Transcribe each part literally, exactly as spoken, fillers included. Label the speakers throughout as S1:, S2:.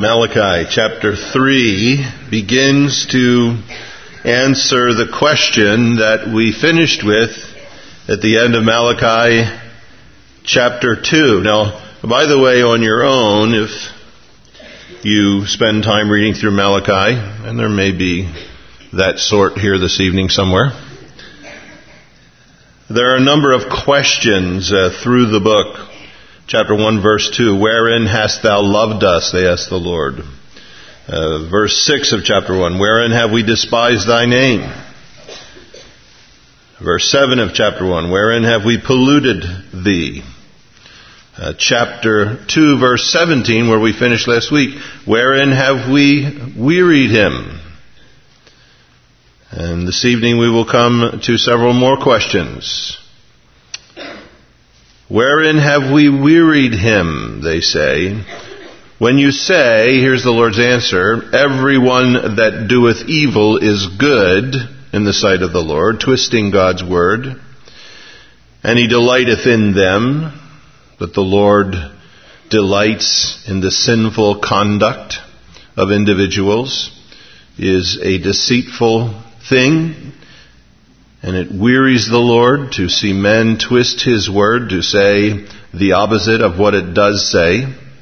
S1: Malachi chapter three begins to answer the question that we finished with at the end of Malachi chapter two. Now, by the way, on your own, if you spend time reading through Malachi, and there may be that sort here this evening somewhere, there are a number of questions uh, through the book. Chapter one, verse two, wherein hast thou loved us, they ask the Lord. Uh, verse six of chapter one, wherein have we despised thy name? Verse seven of chapter one, wherein have we polluted thee? Uh, chapter two, verse seventeen, where we finished last week, wherein have we wearied him? And this evening we will come to several more questions. Wherein have we wearied him, they say. When you say, here's the Lord's answer, everyone that doeth evil is good in the sight of the Lord, twisting God's word, and he delighteth in them, but the Lord delights in the sinful conduct of individuals, is a deceitful thing. And it wearies the Lord to see men twist his word to say the opposite of what it does say.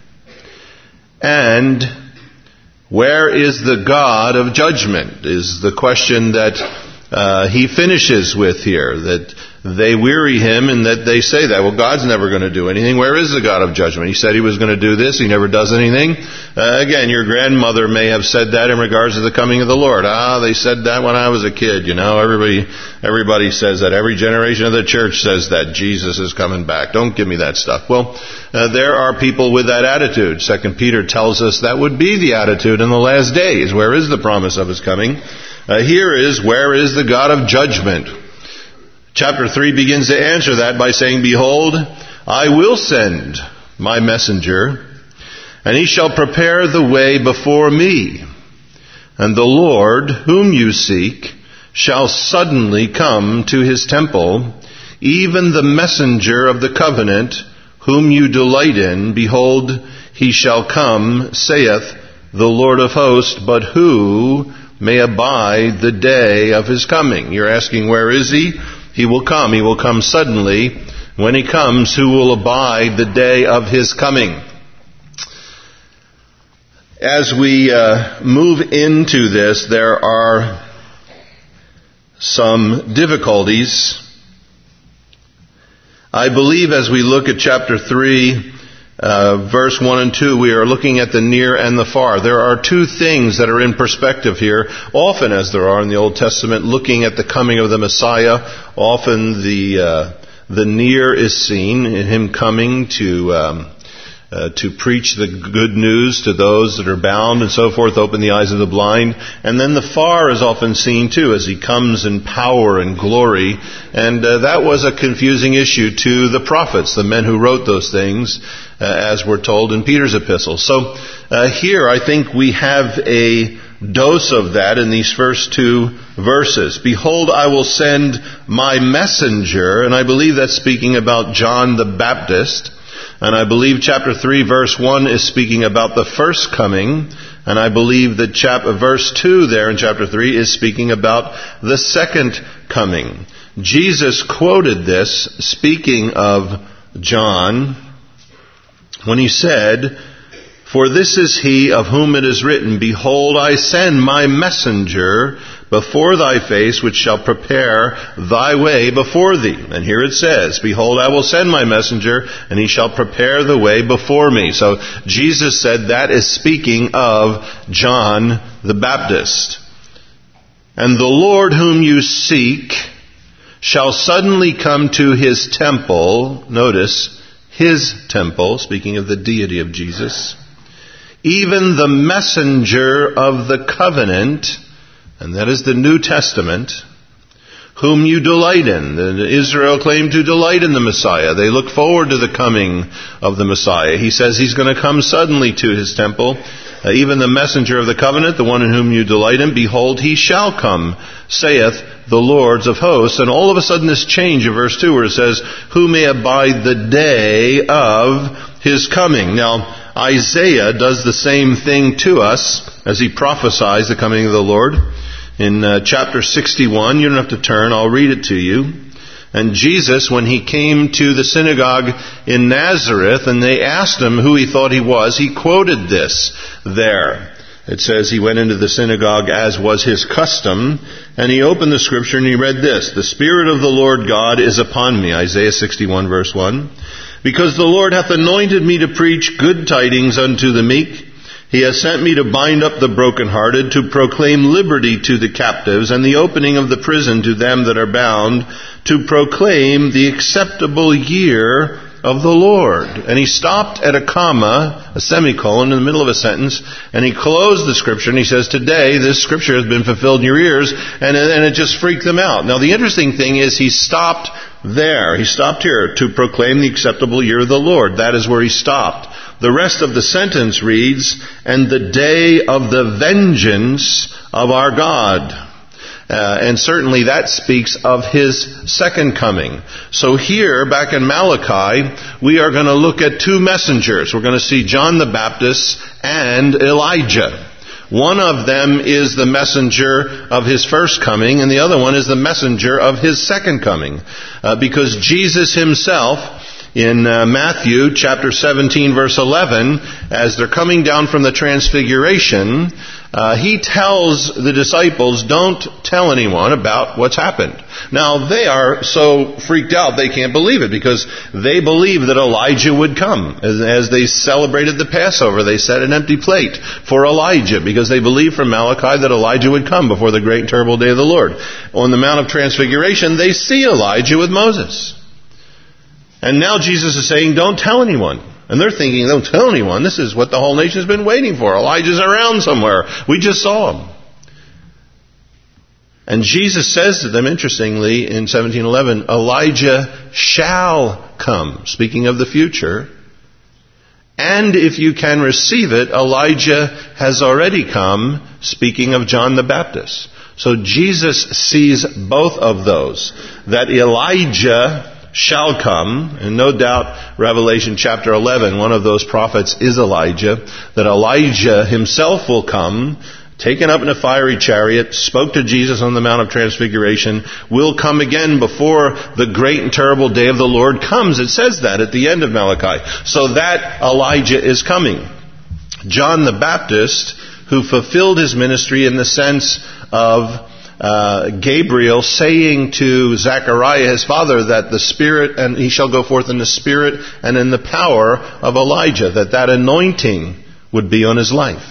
S1: And where is the God of judgment is the question that uh, he finishes with here. That they weary him and that they say that. Well, God's never going to do anything. Where is the God of judgment? He said he was going to do this. He never does anything. Uh, again, your grandmother may have said that in regards to the coming of the Lord. Ah, they said that when I was a kid. You know, everybody, everybody says that. Every generation of the church says that Jesus is coming back. Don't give me that stuff. Well, uh, there are people with that attitude. Second Peter tells us that would be the attitude in the last days. Where is the promise of his coming? Uh, here is, where is the God of judgment? Chapter three begins to answer that by saying, behold, I will send my messenger, and he shall prepare the way before me. And the Lord, whom you seek, shall suddenly come to his temple, even the messenger of the covenant, whom you delight in. Behold, he shall come, saith the Lord of hosts, but who may abide the day of his coming? You're asking, where is he? He will come. He will come suddenly. When he comes, who will abide the day of his coming? As we uh, move into this, there are some difficulties. I believe as we look at chapter three, uh, verse one and two, we are looking at the near and the far. There are two things that are in perspective here, often as there are in the Old Testament, looking at the coming of the Messiah. Often the uh, the near is seen in him coming to um, uh, to preach the good news to those that are bound and so forth, open the eyes of the blind. And then the far is often seen too, as he comes in power and glory. And uh, that was a confusing issue to the prophets, the men who wrote those things, uh, as we're told in Peter's epistle. So uh, here I think we have a dose of that in these first two verses. Behold, I will send my messenger, and I believe that's speaking about John the Baptist. And I believe chapter three, verse one is speaking about the first coming. And I believe that chapter, verse two there in chapter three is speaking about the second coming. Jesus quoted this, speaking of John, when he said, for this is he of whom it is written, behold, I send my messenger before thy face, which shall prepare thy way before thee. And here it says, behold, I will send my messenger, and he shall prepare the way before me. So Jesus said that is speaking of John the Baptist. And the Lord whom you seek shall suddenly come to his temple. Notice, his temple, speaking of the deity of Jesus. Even the messenger of the covenant, and that is the New Testament, whom you delight in. Israel claimed to delight in the Messiah. They look forward to the coming of the Messiah. He says he's going to come suddenly to his temple. Uh, even the messenger of the covenant, the one in whom you delight in, behold, he shall come, saith the Lord of hosts. And all of a sudden this change in verse two where it says, who may abide the day of his coming. Now, Isaiah does the same thing to us as he prophesies the coming of the Lord. In uh, chapter sixty-one, you don't have to turn, I'll read it to you. And Jesus, when he came to the synagogue in Nazareth, and they asked him who he thought he was, he quoted this there. It says he went into the synagogue as was his custom, and he opened the scripture and he read this: "The Spirit of the Lord God is upon me," Isaiah sixty-one verse one, "because the Lord hath anointed me to preach good tidings unto the meek. He has sent me to bind up the brokenhearted, to proclaim liberty to the captives, and the opening of the prison to them that are bound, to proclaim the acceptable year of the Lord." And he stopped at a comma, a semicolon in the middle of a sentence, and he closed the scripture and he says, "Today this scripture has been fulfilled in your ears," and, and it just freaked them out. Now the interesting thing is he stopped there. He stopped here, "to proclaim the acceptable year of the Lord." That is where he stopped. The rest of the sentence reads, "and the day of the vengeance of our God." Uh, and certainly that speaks of his second coming. So here, back in Malachi, we are going to look at two messengers. We're going to see John the Baptist and Elijah. One of them is the messenger of his first coming, and the other one is the messenger of his second coming. Uh, because Jesus himself, in uh, Matthew chapter seventeen verse eleven, as they're coming down from the transfiguration, uh, he tells the disciples, don't tell anyone about what's happened. Now they are so freaked out they can't believe it, because they believe that Elijah would come. As, as they celebrated the Passover, they set an empty plate for Elijah, because they believed from Malachi that Elijah would come before the great and terrible day of the Lord. On the Mount of Transfiguration, they see Elijah with Moses. And now Jesus is saying, don't tell anyone. And they're thinking, don't tell anyone. This is what the whole nation's been waiting for. Elijah's around somewhere. We just saw him. And Jesus says to them, interestingly, in seventeen eleven, Elijah shall come, speaking of the future. And if you can receive it, Elijah has already come, speaking of John the Baptist. So Jesus sees both of those, that Elijah shall come, and no doubt Revelation chapter eleven, one of those prophets is Elijah, that Elijah himself will come, taken up in a fiery chariot, spoke to Jesus on the Mount of Transfiguration, will come again before the great and terrible day of the Lord comes. It says that at the end of Malachi. So that Elijah is coming. John the Baptist, who fulfilled his ministry in the sense of Uh, Gabriel saying to Zechariah, his father, that the Spirit, and he shall go forth in the Spirit and in the power of Elijah, that that anointing would be on his life.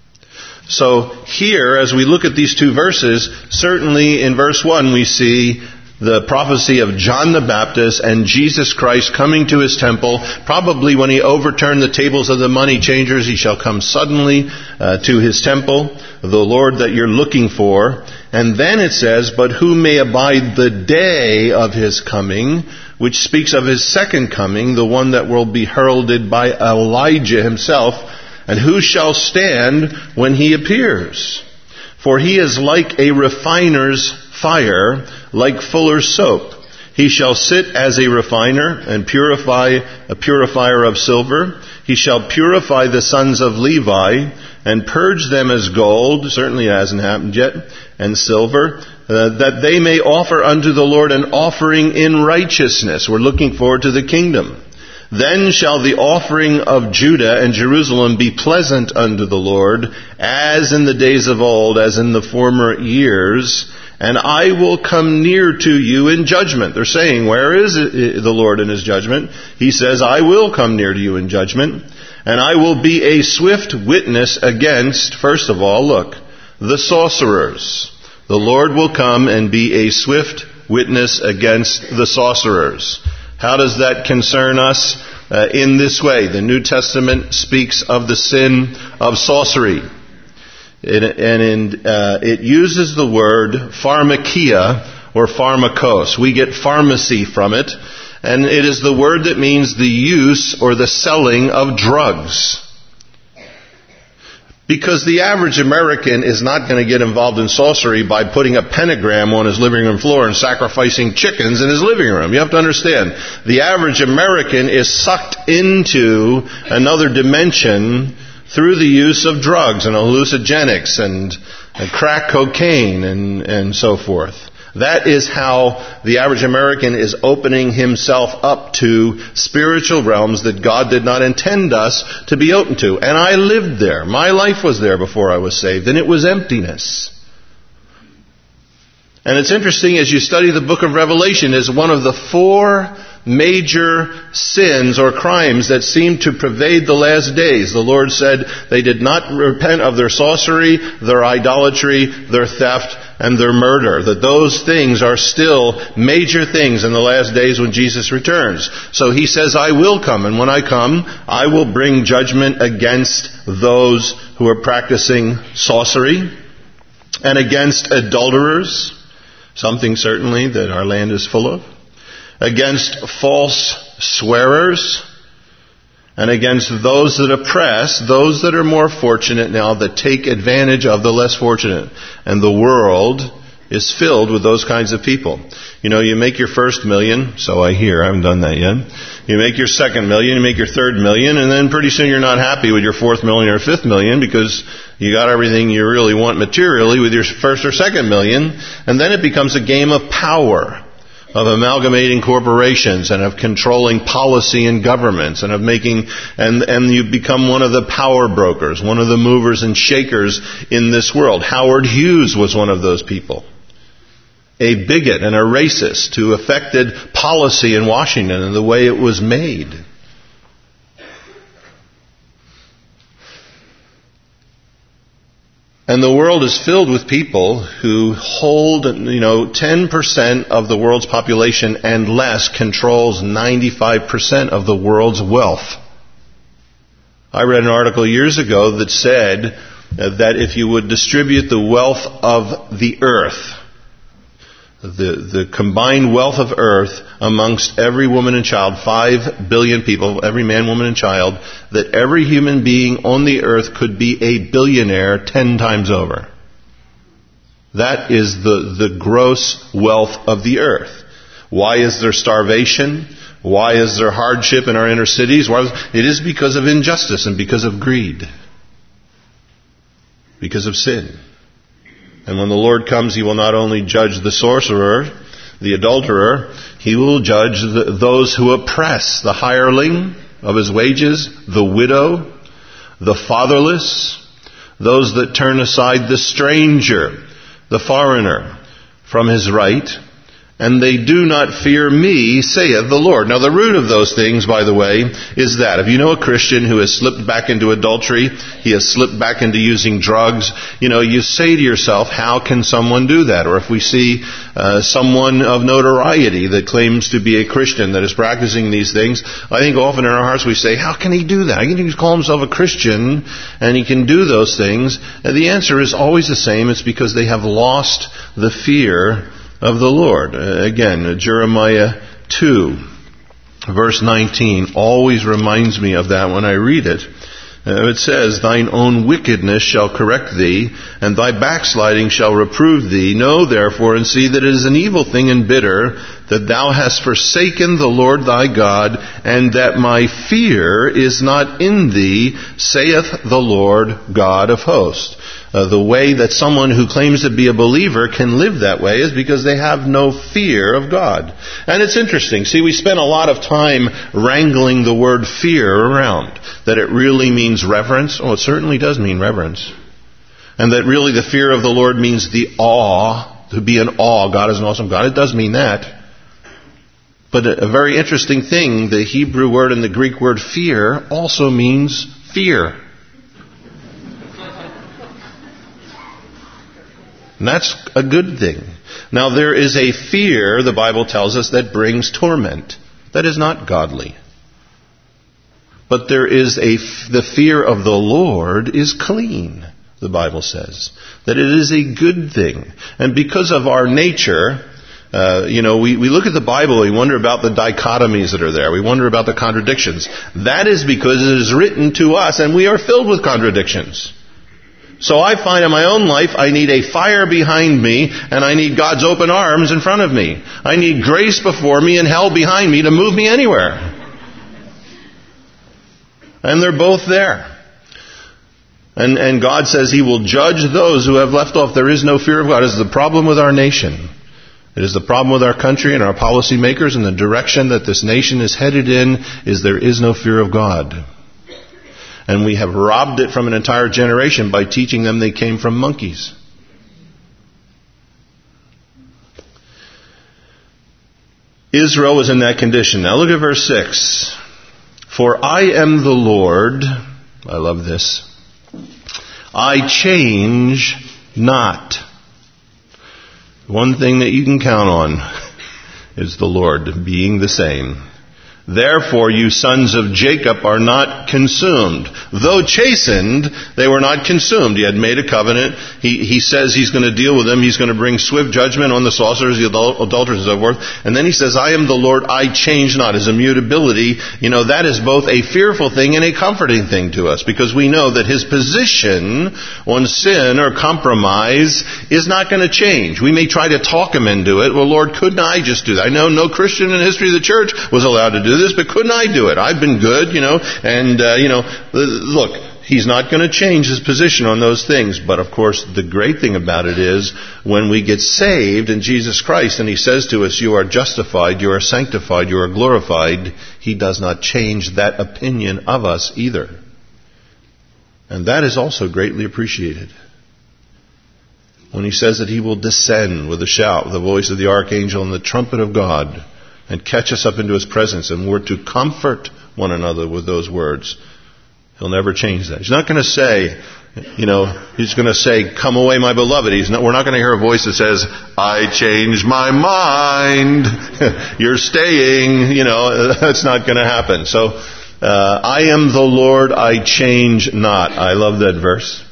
S1: So here, as we look at these two verses, certainly in verse one we see the prophecy of John the Baptist and Jesus Christ coming to his temple. Probably when he overturned the tables of the money changers, he shall come suddenly uh, to his temple, the Lord that you're looking for. And then it says, but who may abide the day of his coming, which speaks of his second coming, the one that will be heralded by Elijah himself. And who shall stand when he appears? For he is like a refiner's fire, like fuller's soap. He shall sit as a refiner and purify a purifier of silver. He shall purify the sons of Levi and purge them as gold, certainly it hasn't happened yet, and silver, uh, that they may offer unto the Lord an offering in righteousness. We're looking forward to the kingdom. Then shall the offering of Judah and Jerusalem be pleasant unto the Lord, as in the days of old, as in the former years. And I will come near to you in judgment. They're saying, where is the Lord in his judgment? He says, I will come near to you in judgment. And I will be a swift witness against, first of all, look, the sorcerers. The Lord will come and be a swift witness against the sorcerers. How does that concern us? Uh, in this way, the New Testament speaks of the sin of sorcery. It, and in, uh, it uses the word pharmakia or pharmakos. We get pharmacy from it. And it is the word that means the use or the selling of drugs. Because the average American is not going to get involved in sorcery by putting a pentagram on his living room floor and sacrificing chickens in his living room. You have to understand, the average American is sucked into another dimension through the use of drugs and hallucinogenics and, and crack cocaine and, and so forth. That is how the average American is opening himself up to spiritual realms that God did not intend us to be open to. And I lived there. My life was there before I was saved, and it was emptiness. And it's interesting, as you study the book of Revelation, is one of the four major sins or crimes that seem to pervade the last days. The Lord said they did not repent of their sorcery, their idolatry, their theft, and their murder. That those things are still major things in the last days when Jesus returns. So he says, I will come, and when I come, I will bring judgment against those who are practicing sorcery and against adulterers, something certainly that our land is full of, against false swearers, and against those that oppress, those that are more fortunate now, that take advantage of the less fortunate. And the world is filled with those kinds of people. You know, you make your first million, so I hear, I haven't done that yet. You make your second million, you make your third million, and then pretty soon you're not happy with your fourth million or fifth million because you got everything you really want materially with your first or second million, and then it becomes a game of power, of amalgamating corporations and of controlling policy and governments and of making, and, and you become one of the power brokers, one of the movers and shakers in this world. Howard Hughes was one of those people. A bigot and a racist who affected policy in Washington and the way it was made. And the world is filled with people who hold, you know, ten percent of the world's population and less controls ninety-five percent of the world's wealth. I read an article years ago that said that if you would distribute the wealth of the earth, the, the combined wealth of earth amongst every woman and child, five billion people, every man, woman, and child, that every human being on the earth could be a billionaire ten times over. That is the, the gross wealth of the earth. Why is there starvation? Why is there hardship in our inner cities? Why is, it is because of injustice and because of greed. Because of sin. And when the Lord comes, He will not only judge the sorcerer, the adulterer, He will judge the, those who oppress the hireling of his wages, the widow, the fatherless, those that turn aside the stranger, the foreigner, from his right, and they do not fear me, saith the Lord. Now the root of those things, by the way, is that if you know a Christian who has slipped back into adultery, he has slipped back into using drugs, you know, you say to yourself, how can someone do that? Or if we see uh, someone of notoriety that claims to be a Christian that is practicing these things, I think often in our hearts we say, how can he do that? How can he call himself a Christian and he can do those things? And the answer is always the same. It's because they have lost the fear of the Lord. Uh, again, Jeremiah two, verse nineteen, always reminds me of that when I read it. Uh, it says, thine own wickedness shall correct thee, and thy backsliding shall reprove thee. Know therefore and see that it is an evil thing and bitter, that thou hast forsaken the Lord thy God, and that my fear is not in thee, saith the Lord God of hosts. Uh, the way that someone who claims to be a believer can live that way is because they have no fear of God. And it's interesting. See, we spent a lot of time wrangling the word fear around. That it really means reverence. Oh, it certainly does mean reverence. And that really the fear of the Lord means the awe, to be in awe. God is an awesome God. It does mean that. But a, a very interesting thing, the Hebrew word and the Greek word fear also means fear. And that's a good thing. Now there is a fear, the Bible tells us, that brings torment. That is not godly. But there is a, the fear of the Lord is clean, the Bible says. That it is a good thing. And because of our nature, uh, you know, we, we look at the Bible, we wonder about the dichotomies that are there. We wonder about the contradictions. That is because it is written to us, and we are filled with contradictions. So I find in my own life I need a fire behind me, and I need God's open arms in front of me. I need grace before me and hell behind me to move me anywhere. And they're both there. And, and God says He will judge those who have left off. There is no fear of God. It is the problem with our nation. It is the problem with our country and our policymakers, and the direction that this nation is headed in is there is no fear of God. And we have robbed it from an entire generation by teaching them they came from monkeys. Israel was in that condition. Now look at verse six. For I am the Lord, I love this, I change not. One thing that you can count on is the Lord being the same. Therefore, you sons of Jacob are not consumed. Though chastened, they were not consumed. He had made a covenant. He, he says he's going to deal with them. He's going to bring swift judgment on the sorcerers, the adul- adulterers, and so forth. And then he says, I am the Lord, I change not. His immutability, you know, that is both a fearful thing and a comforting thing to us, because we know that his position on sin or compromise is not going to change. We may try to talk him into it. Well, Lord, couldn't I just do that? I know no Christian in the history of the church was allowed to do this, but couldn't I do it? I've been good, you know, and, uh, you know, look, he's not going to change his position on those things. But, of course, the great thing about it is when we get saved in Jesus Christ and he says to us, you are justified, you are sanctified, you are glorified, he does not change that opinion of us either. And that is also greatly appreciated. When he says that he will descend with a shout, with the voice of the archangel and the trumpet of God, and catch us up into his presence, and we're to comfort one another with those words. He'll never change that. He's not going to say, you know, he's going to say, come away, my beloved. He's not, we're not going to hear a voice that says, I changed my mind. You're staying. You know, that's not going to happen. So, uh, I am the Lord, I change not. I love that verse.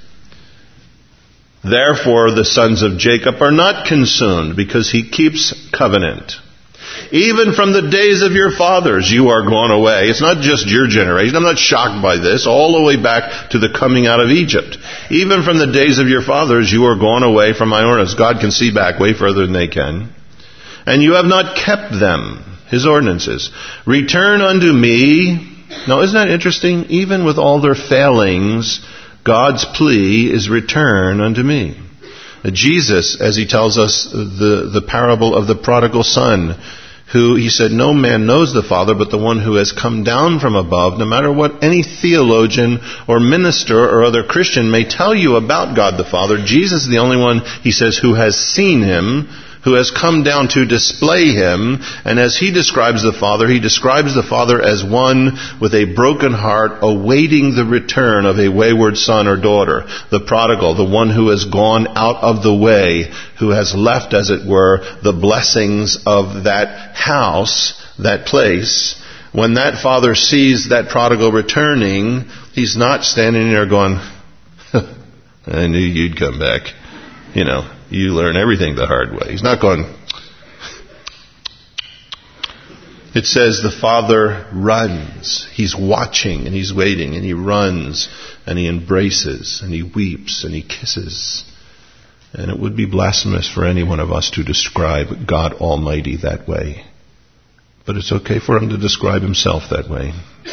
S1: Therefore, the sons of Jacob are not consumed, because he keeps covenant. Even from the days of your fathers you are gone away. It's not just your generation. I'm not shocked by this. All the way back to the coming out of Egypt. Even from the days of your fathers you are gone away from my ordinances. God can see back way further than they can. And you have not kept them, his ordinances. Return unto me. Now isn't that interesting? Even with all their failings, God's plea is return unto me. Jesus, as he tells us the, the parable of the prodigal son, who, he said, no man knows the Father but the one who has come down from above. No matter what any theologian or minister or other Christian may tell you about God the Father, Jesus is the only one, he says, who has seen him, who has come down to display him. And as he describes the Father, he describes the Father as one with a broken heart awaiting the return of a wayward son or daughter. The prodigal, the one who has gone out of the way, who has left, as it were, the blessings of that house, that place. When that father sees that prodigal returning, he's not standing there going, I knew you'd come back. You know, you learn everything the hard way. He's not going. It says the father runs. He's watching and he's waiting, and he runs and he embraces and he weeps and he kisses. And it would be blasphemous for any one of us to describe God Almighty that way. But it's okay for him to describe himself that way.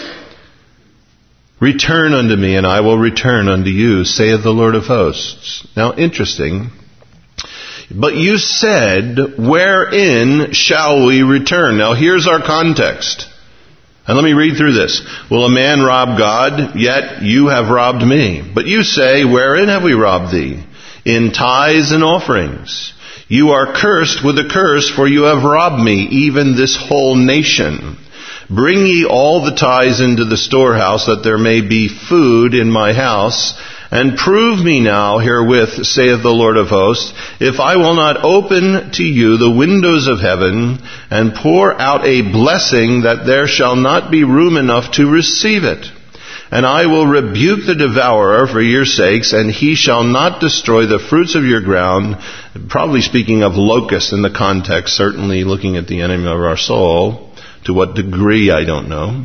S1: Return unto me, and I will return unto you, saith the Lord of hosts. Now, interesting. But you said, wherein shall we return? Now, here's our context. And let me read through this. Will a man rob God? Yet you have robbed me. But you say, wherein have we robbed thee? In tithes and offerings. You are cursed with a curse, for you have robbed me, even this whole nation. Bring ye all the tithes into the storehouse, that there may be food in my house. And prove me now herewith, saith the Lord of hosts, if I will not open to you the windows of heaven, and pour out a blessing, that there shall not be room enough to receive it. And I will rebuke the devourer for your sakes, and he shall not destroy the fruits of your ground. Probably speaking of locusts in the context, certainly looking at the enemy of our soul. To what degree, I don't know.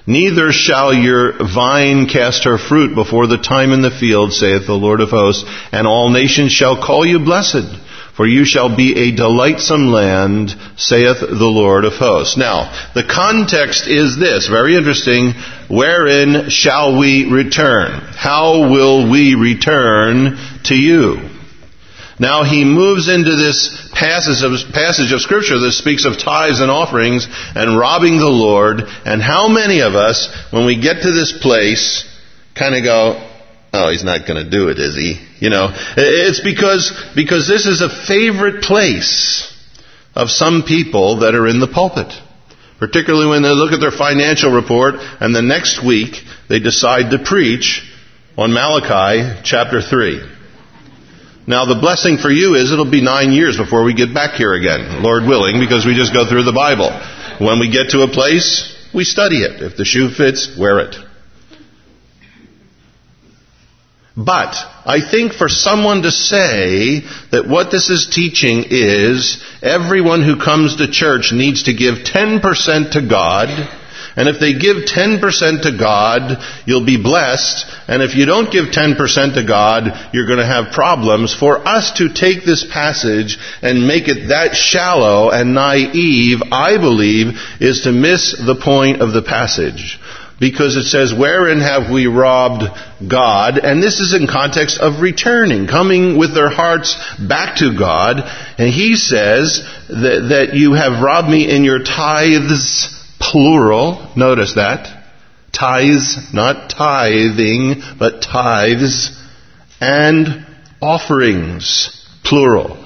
S1: Neither shall your vine cast her fruit before the time in the field, saith the Lord of hosts, and all nations shall call you blessed, for you shall be a delightsome land, saith the Lord of hosts. Now, the context is this, very interesting. Wherein shall we return? How will we return to you? Now he moves into this passage of, passage of Scripture that speaks of tithes and offerings and robbing the Lord. And how many of us, when we get to this place, kind of go, oh, he's not going to do it, is he? You know, it's because, because this is a favorite place of some people that are in the pulpit. Particularly when they look at their financial report and the next week they decide to preach on Malachi chapter three. Now the blessing for you is it'll be nine years before we get back here again, Lord willing, because we just go through the Bible. When we get to a place, we study it. If the shoe fits, wear it. But I think for someone to say that what this is teaching is everyone who comes to church needs to give ten percent to God, and if they give ten percent to God, you'll be blessed, and if you don't give ten percent to God, you're going to have problems. For us to take this passage and make it that shallow and naive, I believe, is to miss the point of the passage. Because it says, wherein have we robbed God? And this is in context of returning, coming with their hearts back to God. And he says that, that you have robbed me in your tithes, plural. Notice that. Tithes, not tithing, but tithes, and offerings, plural.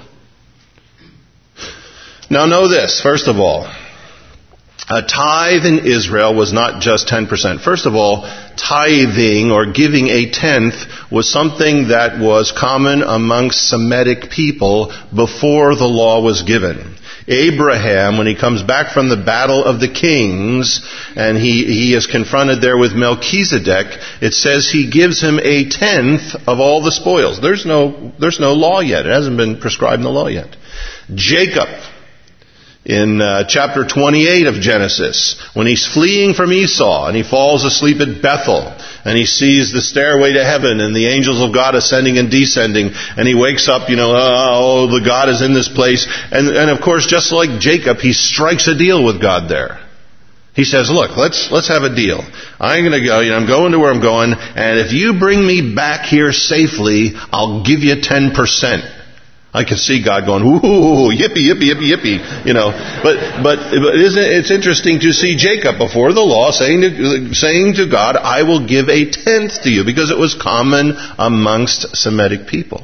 S1: Now know this, first of all. A tithe in Israel was not just ten percent. First of all, tithing or giving a tenth was something that was common amongst Semitic people before the law was given. Abraham, when he comes back from the battle of the kings, and he, he is confronted there with Melchizedek, it says he gives him a tenth of all the spoils. There's no, there's no law yet. It hasn't been prescribed in the law yet. Jacob, in uh, chapter twenty-eight of Genesis, when he's fleeing from Esau and he falls asleep at Bethel and he sees the stairway to heaven and the angels of God ascending and descending, and he wakes up, you know, oh, the God is in this place. And, and of course, just like Jacob, he strikes a deal with God there. He says, look, let's let's have a deal. I'm going to go, you know, I'm going to where I'm going, and if you bring me back here safely, I'll give you ten percent. I can see God going, ooh, yippee, yippee, yippee, yippee, you know. But but, but isn't it, it's interesting to see Jacob before the law saying to, saying to God, I will give a tenth to you, because it was common amongst Semitic people.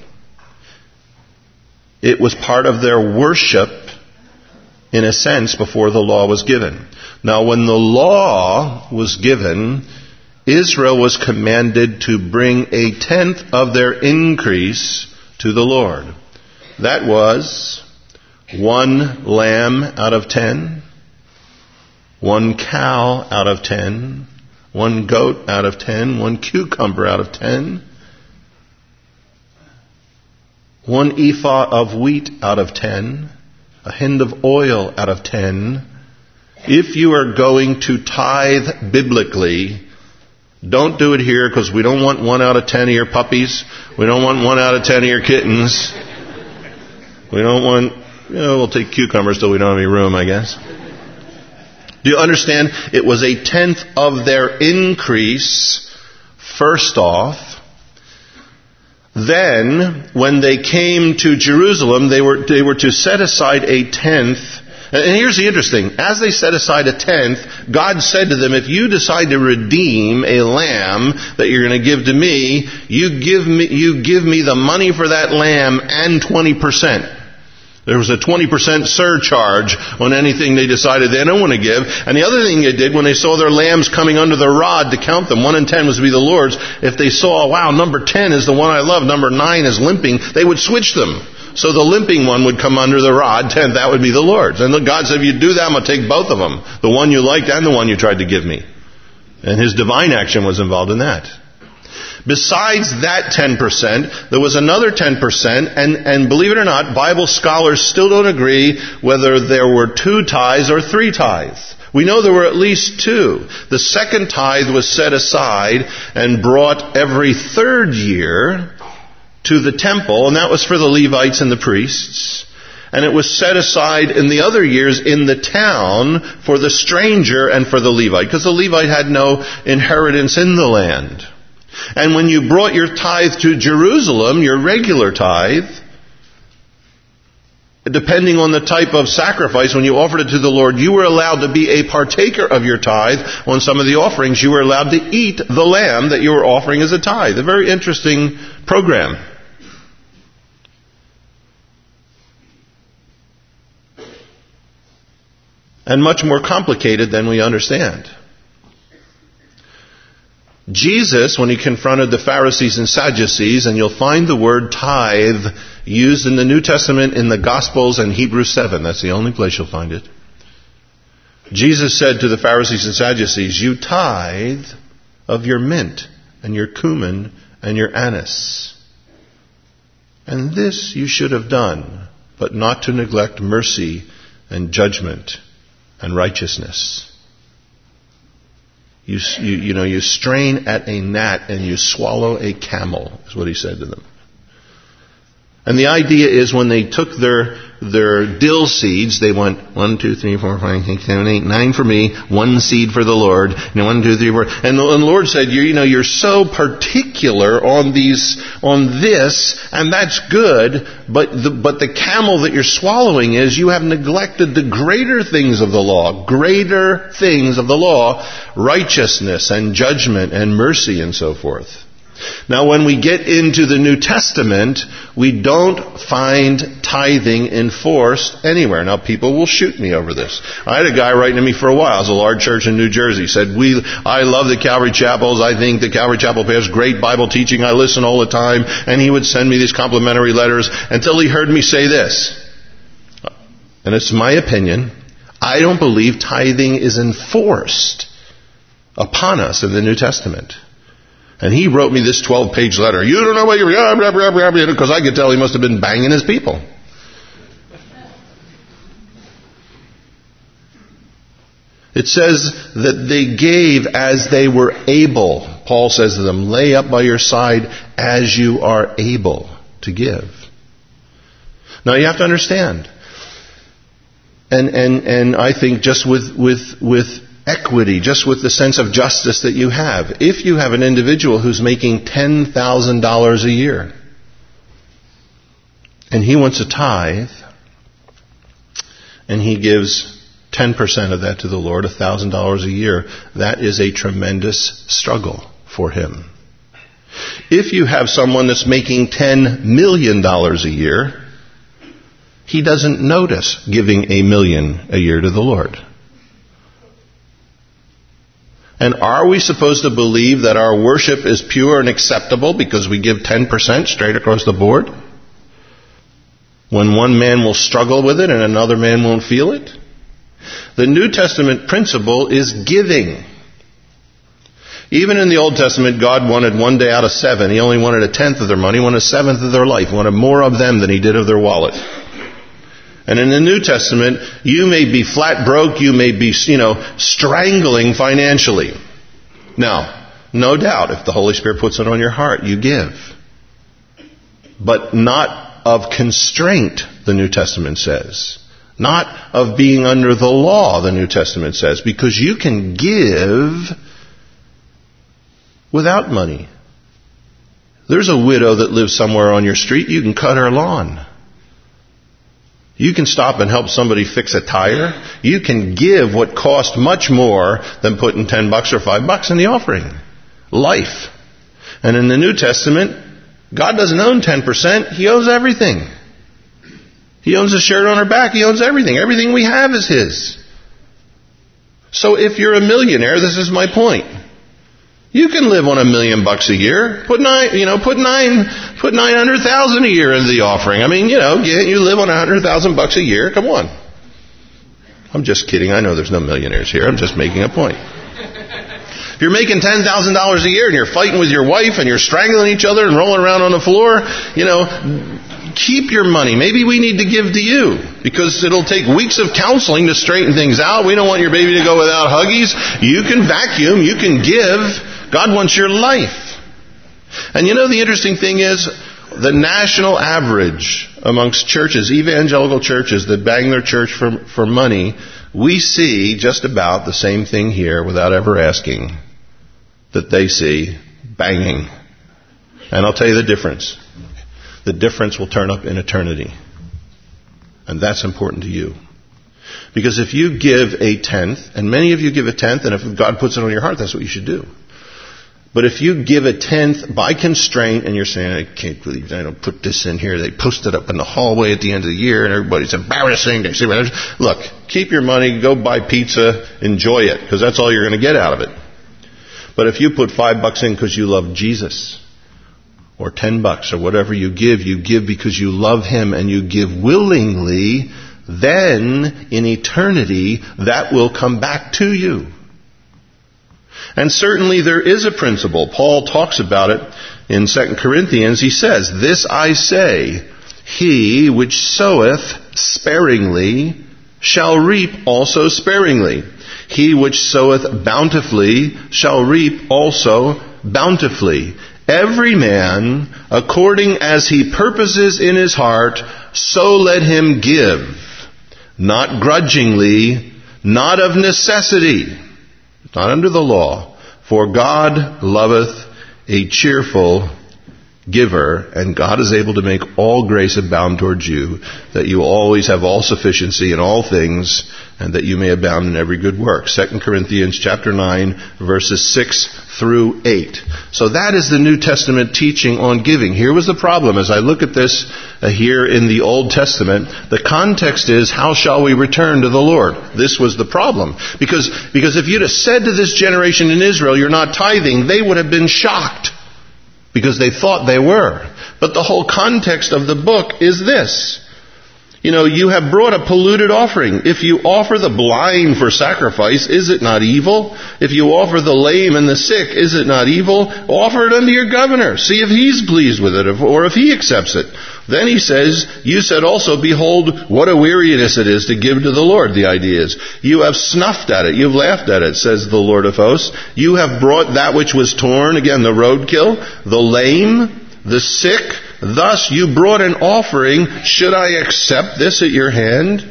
S1: It was part of their worship, in a sense, before the law was given. Now, when the law was given, Israel was commanded to bring a tenth of their increase to the Lord. That was one lamb out of ten, one cow out of ten, one goat out of ten, one cucumber out of ten, one ephah of wheat out of ten, a hin of oil out of ten. If you are going to tithe biblically, don't do it here, because we don't want one out of ten of your puppies. We don't want one out of ten of your kittens. We don't want, you know, we'll take cucumbers till we don't have any room, I guess. Do you understand? It was a tenth of their increase, first off. Then, when they came to Jerusalem, they were, they were to set aside a tenth. And here's the interesting. As they set aside a tenth, God said to them, if you decide to redeem a lamb that you're going to give to me, you give me, you give me the money for that lamb and twenty percent. There was a twenty percent surcharge on anything they decided they don't want to give. And the other thing they did, when they saw their lambs coming under the rod to count them, one and ten was to be the Lord's. If they saw, wow, number ten is the one I love, number nine is limping, they would switch them. So the limping one would come under the rod, tenth, that would be the Lord's. And God said, if you do that, I'm going to take both of them. The one you liked and the one you tried to give me. And His divine action was involved in that. Besides that ten percent, there was another ten percent, and, and believe it or not, Bible scholars still don't agree whether there were two tithes or three tithes. We know there were at least two. The second tithe was set aside and brought every third year to the temple, and that was for the Levites and the priests. And it was set aside in the other years in the town for the stranger and for the Levite, because the Levite had no inheritance in the land. And when you brought your tithe to Jerusalem, your regular tithe, depending on the type of sacrifice, when you offered it to the Lord, you were allowed to be a partaker of your tithe. On some of the offerings, you were allowed to eat the lamb that you were offering as a tithe. A very interesting program. And much more complicated than we understand. Jesus, when he confronted the Pharisees and Sadducees, and you'll find the word tithe used in the New Testament in the Gospels and Hebrews seven. That's the only place you'll find it. Jesus said to the Pharisees and Sadducees, you tithe of your mint and your cumin and your anise. And this you should have done, but not to neglect mercy and judgment and righteousness. You, you, you know, you strain at a gnat and you swallow a camel, is what he said to them. And the idea is when they took their their dill seeds, they went one, two, three, four, five, six, seven, eight, nine for me, one seed for the Lord, and one, two, three, four. And the, and the Lord said, you, you know, you're so particular on these, on this, and that's good, but the, but the camel that you're swallowing is you have neglected the greater things of the law, greater things of the law, righteousness and judgment and mercy and so forth. Now, when we get into the New Testament, we don't find tithing enforced anywhere. Now, people will shoot me over this. I had a guy writing to me for a while. It was a large church in New Jersey. He said, "We, I love the Calvary Chapels. I think the Calvary Chapel has great Bible teaching. I listen all the time." And he would send me these complimentary letters until he heard me say this. And it's my opinion. I don't believe tithing is enforced upon us in the New Testament. And he wrote me this twelve-page letter. You don't know what you're... Because I could tell he must have been banging his people. It says that they gave as they were able. Paul says to them, lay up by your side as you are able to give. Now you have to understand. And and and I think just with with with equity, just with the sense of justice that you have. If you have an individual who's making ten thousand dollars a year and he wants a tithe and he gives ten percent of that to the Lord, one thousand dollars a year, that is a tremendous struggle for him. If you have someone that's making ten million dollars a year, he doesn't notice giving a million a year to the Lord. And are we supposed to believe that our worship is pure and acceptable because we give ten percent straight across the board? When one man will struggle with it and another man won't feel it? The New Testament principle is giving. Even in the Old Testament, God wanted one day out of seven. He only wanted a tenth of their money, he wanted a seventh of their life. He wanted more of them than he did of their wallet. And in the New Testament, you may be flat broke, you may be, you know, strangling financially. Now, no doubt, if the Holy Spirit puts it on your heart, you give. But not of constraint, the New Testament says. Not of being under the law, the New Testament says. Because you can give without money. There's a widow that lives somewhere on your street, you can cut her lawn. You can stop and help somebody fix a tire. You can give what cost much more than putting ten bucks or five bucks in the offering. Life. And in the New Testament, God doesn't own ten percent. He owns everything. He owns a shirt on our back. He owns everything. Everything we have is His. So if you're a millionaire, this is my point. You can live on a million bucks a year. Put nine, you know, put nine, put nine hundred thousand a year into the offering. I mean, you know, you live on a hundred thousand bucks a year. Come on. I'm just kidding. I know there's no millionaires here. I'm just making a point. If you're making ten thousand dollars a year and you're fighting with your wife and you're strangling each other and rolling around on the floor, you know, keep your money. Maybe we need to give to you because it'll take weeks of counseling to straighten things out. We don't want your baby to go without Huggies. You can vacuum. You can give. God wants your life. And you know, the interesting thing is, the national average amongst churches, evangelical churches that bang their church for, for money, we see just about the same thing here without ever asking that they see banging. And I'll tell you the difference. The difference will turn up in eternity. And that's important to you. Because if you give a tenth, and many of you give a tenth, and if God puts it on your heart, that's what you should do. But if you give a tenth by constraint, and you're saying, I can't believe I don't put this in here. They post it up in the hallway at the end of the year, and everybody's embarrassing. They say, look, keep your money, go buy pizza, enjoy it, because that's all you're going to get out of it. But if you put five bucks in because you love Jesus, or ten bucks, or whatever you give, you give because you love Him, and you give willingly, then in eternity, that will come back to you. And certainly there is a principle. Paul talks about it in Second Corinthians. He says, this I say, he which soweth sparingly shall reap also sparingly. He which soweth bountifully shall reap also bountifully. Every man, according as he purposes in his heart, so let him give, not grudgingly, not of necessity, not under the law, for God loveth a cheerful giver, and God is able to make all grace abound towards you, that you always have all sufficiency in all things, and that you may abound in every good work. Second Corinthians chapter nine, verses six through eight. So that is the New Testament teaching on giving. Here was the problem. As I look at this uh, here in the Old Testament, the context is, how shall we return to the Lord? This was the problem. Because, because if you'd have said to this generation in Israel, you're not tithing, they would have been shocked. Because they thought they were. But the whole context of the book is this. You know, you have brought a polluted offering. If you offer the blind for sacrifice, is it not evil? If you offer the lame and the sick, is it not evil? Offer it unto your governor. See if he's pleased with it, or if he accepts it. Then he says, you said also, behold, what a weariness it is to give to the Lord. The idea is, you have snuffed at it, you've laughed at it, says the Lord of hosts. You have brought that which was torn, again, the roadkill, the lame, the sick. Thus you brought an offering. Should I accept this at your hand?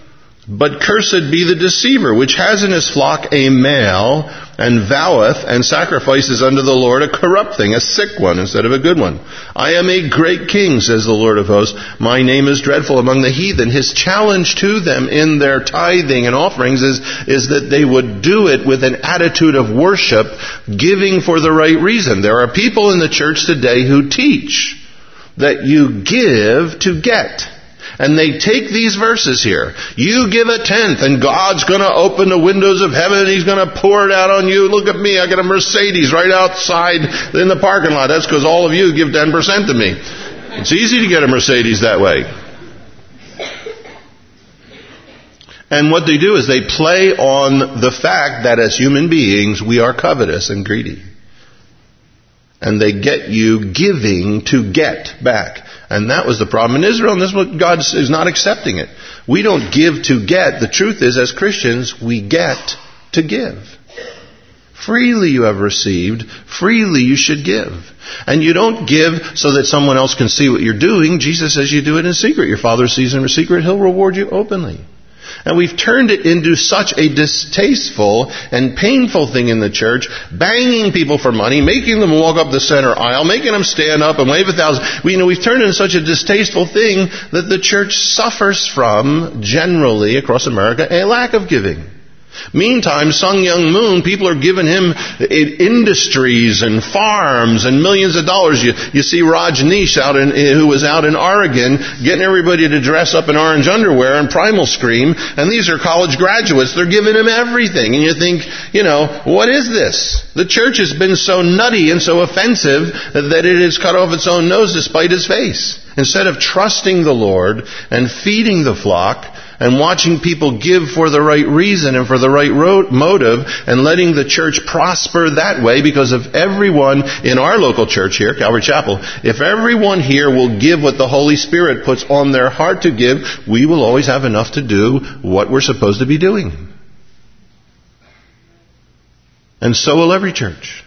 S1: But cursed be the deceiver, which has in his flock a male, and voweth and sacrifices unto the Lord a corrupt thing, a sick one instead of a good one. I am a great king, says the Lord of hosts. My name is dreadful among the heathen. His challenge to them in their tithing and offerings is, is that they would do it with an attitude of worship, giving for the right reason. There are people in the church today who teach that you give to get. And they take these verses here. You give a tenth and God's going to open the windows of heaven and He's going to pour it out on you. Look at me, I got a Mercedes right outside in the parking lot. That's because all of you give ten percent to me. It's easy to get a Mercedes that way. And what they do is they play on the fact that as human beings we are covetous and greedy. And they get you giving to get back. And that was the problem in Israel, and this is what God is not accepting it. We don't give to get. The truth is, as Christians, we get to give. Freely you have received, freely you should give. And you don't give so that someone else can see what you're doing. Jesus says you do it in secret. Your Father sees in secret, He'll reward you openly. And we've turned it into such a distasteful and painful thing in the church, banging people for money, making them walk up the center aisle, making them stand up and wave a thousand. We, you know, we've turned it into such a distasteful thing that the church suffers from, generally across America, a lack of giving. Meantime, Sun Myung Moon, people are giving him industries and farms and millions of dollars. You, you see Rajneesh out in, who was out in Oregon getting everybody to dress up in orange underwear and Primal Scream, and these are college graduates. They're giving him everything. And you think, you know, what is this? The church has been so nutty and so offensive that it has cut off its own nose to spite His face. Instead of trusting the Lord and feeding the flock, and watching people give for the right reason and for the right ro- motive, and letting the church prosper that way. Because if everyone in our local church here, Calvary Chapel, if everyone here will give what the Holy Spirit puts on their heart to give, we will always have enough to do what we're supposed to be doing. And so will every church.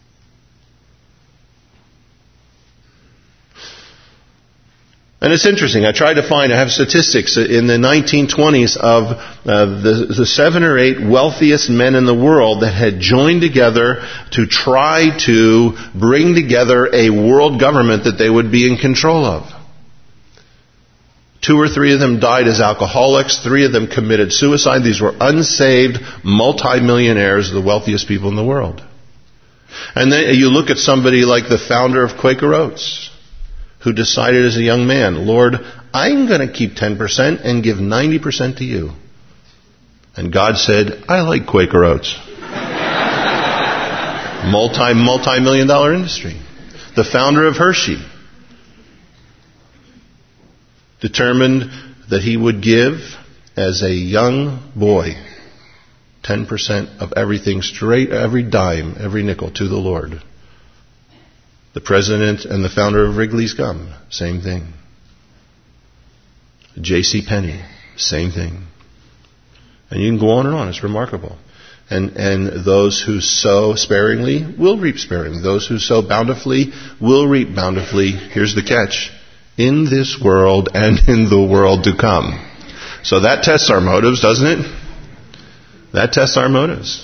S1: And it's interesting. I tried to find, I have statistics in the nineteen twenties of uh, the, the seven or eight wealthiest men in the world that had joined together to try to bring together a world government that they would be in control of. Two or three of them died as alcoholics. Three of them committed suicide. These were unsaved multimillionaires, the wealthiest people in the world. And then you look at somebody like the founder of Quaker Oats, who decided as a young man, Lord, I'm going to keep ten percent and give ninety percent to you. And God said, I like Quaker Oats. Multi, multi-million dollar industry. The founder of Hershey determined that he would give, as a young boy, ten percent of everything, straight, every dime, every nickel, to the Lord. The president and the founder of Wrigley's Gum, same thing. J C Penney, same thing. And you can go on and on. It's remarkable. And and those who sow sparingly will reap sparingly. Those who sow bountifully will reap bountifully. Here's the catch: in this world and in the world to come. So that tests our motives, doesn't it? That tests our motives.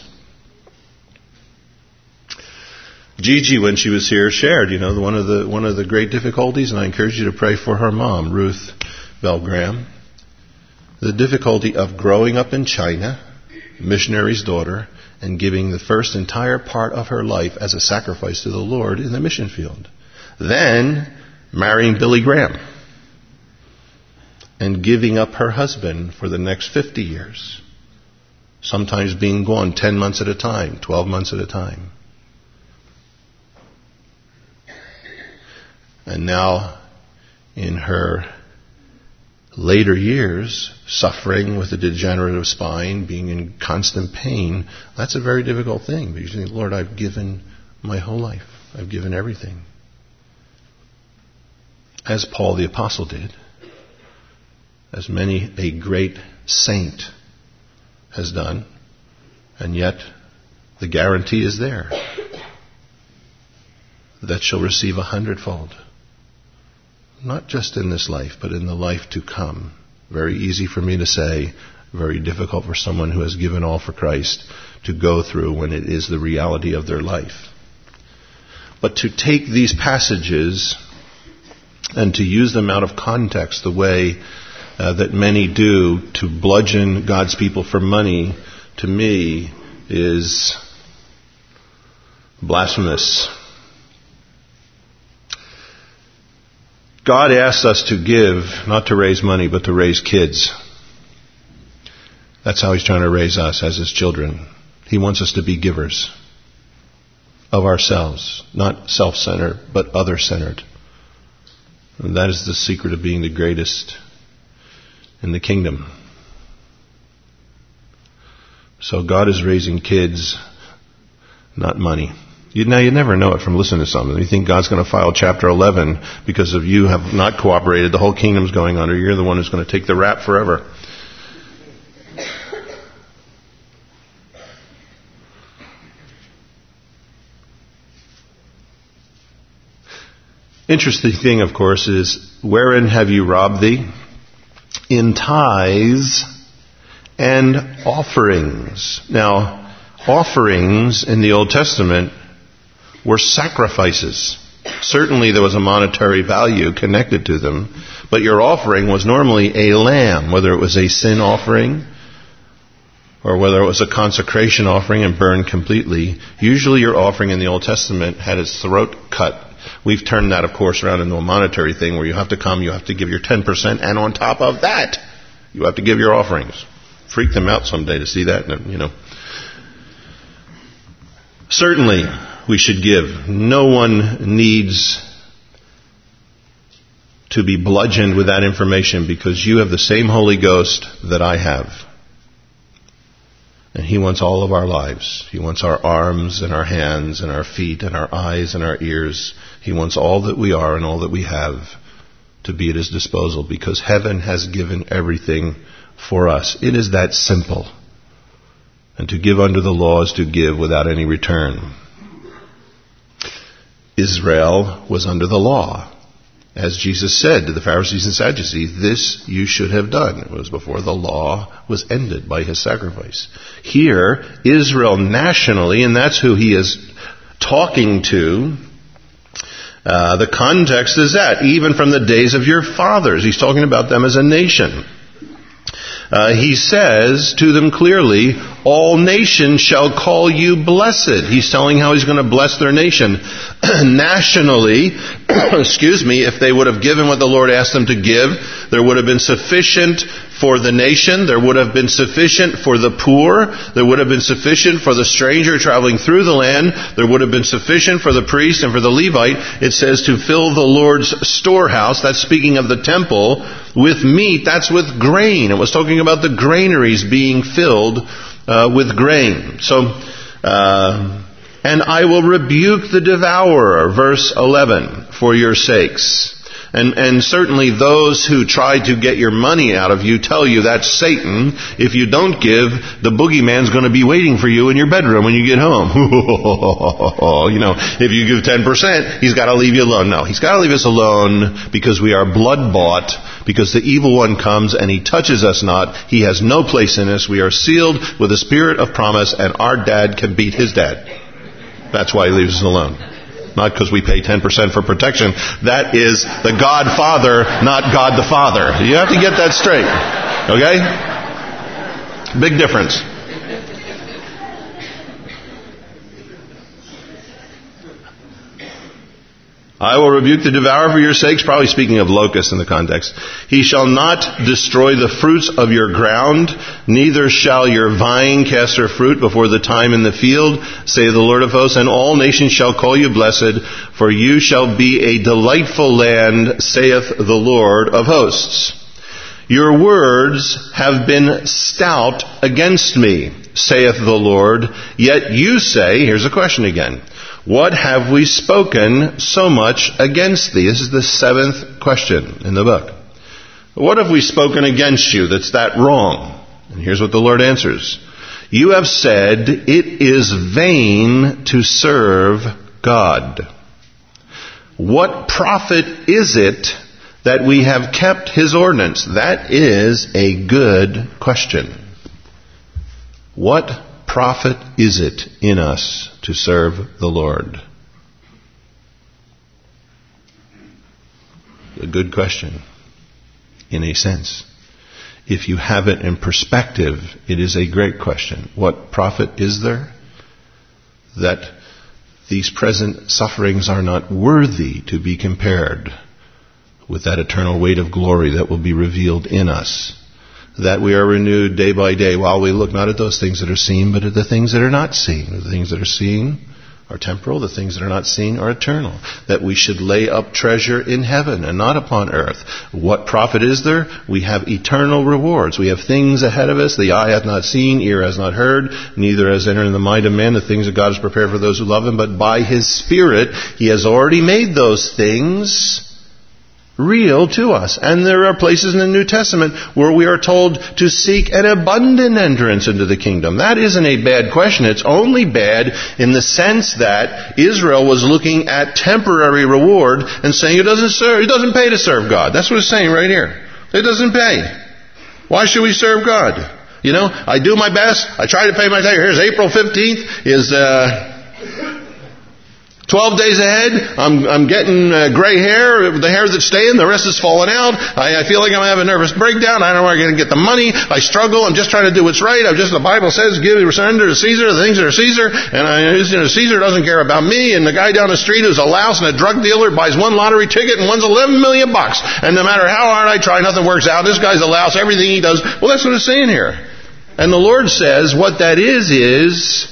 S1: Gigi, when she was here, shared, you know, one of the one of the great difficulties, and I encourage you to pray for her mom, Ruth Bell Graham, the difficulty of growing up in China, missionary's daughter, and giving the first entire part of her life as a sacrifice to the Lord in the mission field. Then marrying Billy Graham and giving up her husband for the next fifty years, sometimes being gone ten months at a time, twelve months at a time. And now, in her later years, suffering with a degenerative spine, being in constant pain, that's a very difficult thing. Because you think, Lord, I've given my whole life. I've given everything. As Paul the Apostle did. As many a great saint has done. And yet, the guarantee is there. That she'll receive a hundredfold. Not just in this life, but in the life to come. Very easy for me to say, very difficult for someone who has given all for Christ to go through when it is the reality of their life. But to take these passages and to use them out of context the way uh, that many do to bludgeon God's people for money, to me, is blasphemous. God asks us to give, not to raise money, but to raise kids. That's how He's trying to raise us as His children. He wants us to be givers of ourselves, not self-centered, but other-centered. And that is the secret of being the greatest in the kingdom. So God is raising kids, not money. You, now, you never know it from listening to something. You think God's going to file chapter eleven because of you have not cooperated. The whole kingdom's going under. You're the one who's going to take the rap forever. Interesting thing, of course, is wherein have you robbed thee? In tithes and offerings. Now, offerings in the Old Testament were sacrifices. Certainly there was a monetary value connected to them, but your offering was normally a lamb, whether it was a sin offering or whether it was a consecration offering and burned completely. Usually your offering in the Old Testament had its throat cut. We've turned that, of course, around into a monetary thing where you have to come, you have to give your ten percent, and on top of that, you have to give your offerings. Freak them out someday to see that, you know. Certainly, we should give. No one needs to be bludgeoned with that information because you have the same Holy Ghost that I have. And He wants all of our lives. He wants our arms and our hands and our feet and our eyes and our ears. He wants all that we are and all that we have to be at His disposal because heaven has given everything for us. It is that simple. And to give under the law is to give without any return. Israel was under the law. As Jesus said to the Pharisees and Sadducees, this you should have done. It was before the law was ended by His sacrifice. Here, Israel nationally, and that's who He is talking to, uh, the context is that, even from the days of your fathers. He's talking about them as a nation. Uh, he says to them clearly, all nations shall call you blessed. He's telling how He's going to bless their nation. Nationally, excuse me, if they would have given what the Lord asked them to give, there would have been sufficient for the nation. There would have been sufficient for the poor. There would have been sufficient for the stranger traveling through the land. There would have been sufficient for the priest and for the Levite. It says to fill the Lord's storehouse. That's speaking of the temple. With meat, that's with grain. It was talking about the granaries being filled uh, with grain. So, uh, and I will rebuke the devourer, verse eleven, for your sakes. And, and certainly those who try to get your money out of you tell you that's Satan. If you don't give, the boogeyman's going to be waiting for you in your bedroom when you get home. You know, if you give ten percent, he's got to leave you alone. No, he's got to leave us alone because we are blood bought, because the evil one comes and he touches us not. He has no place in us. We are sealed with the spirit of promise, and our dad can beat his dad. That's why he leaves us alone. Not because we pay ten percent for protection. That is the God Father, not God the Father. You have to get that straight. Okay? Big difference. I will rebuke the devourer for your sakes, probably speaking of locusts in the context. He shall not destroy the fruits of your ground, neither shall your vine cast her fruit before the time in the field, saith the Lord of hosts, and all nations shall call you blessed, for you shall be a delightful land, saith the Lord of hosts. Your words have been stout against me, saith the Lord, yet you say, here's a question again, what have we spoken so much against thee? This is the seventh question in the book. What have we spoken against you that's that wrong? And here's what the Lord answers. You have said, it is vain to serve God. What profit is it that we have kept His ordinance? That is a good question. What profit is it in us to serve the Lord? A good question, in a sense. If you have it in perspective, it is a great question. What profit is there? That these present sufferings are not worthy to be compared with that eternal weight of glory that will be revealed in us. That we are renewed day by day while we look not at those things that are seen, but at the things that are not seen. The things that are seen are temporal, the things that are not seen are eternal. That we should lay up treasure in heaven and not upon earth. What profit is there? We have eternal rewards. We have things ahead of us the eye hath not seen, ear has not heard, neither has entered in the mind of man the things that God has prepared for those who love Him. But by His Spirit, He has already made those things real to us. And there are places in the New Testament where we are told to seek an abundant entrance into the kingdom. That isn't a bad question. It's only bad in the sense that Israel was looking at temporary reward and saying it doesn't serve, it doesn't pay to serve God. That's what it's saying right here. It doesn't pay. Why should we serve God? You know, I do my best. I try to pay my tithe. Here's April fifteenth is uh Twelve days ahead, I'm, I'm getting uh, gray hair, the hair that's staying, the rest is falling out. I, I feel like I'm going to have a nervous breakdown. I don't know where I'm going to get the money. I struggle. I'm just trying to do what's right. I'm just, the Bible says, give, surrender to Caesar, the things that are Caesar. And I, you know, Caesar doesn't care about me. And the guy down the street who's a louse and a drug dealer buys one lottery ticket and wins eleven million bucks. And no matter how hard I try, nothing works out. This guy's a louse. Everything he does. Well, that's what it's saying here. And the Lord says what that is, is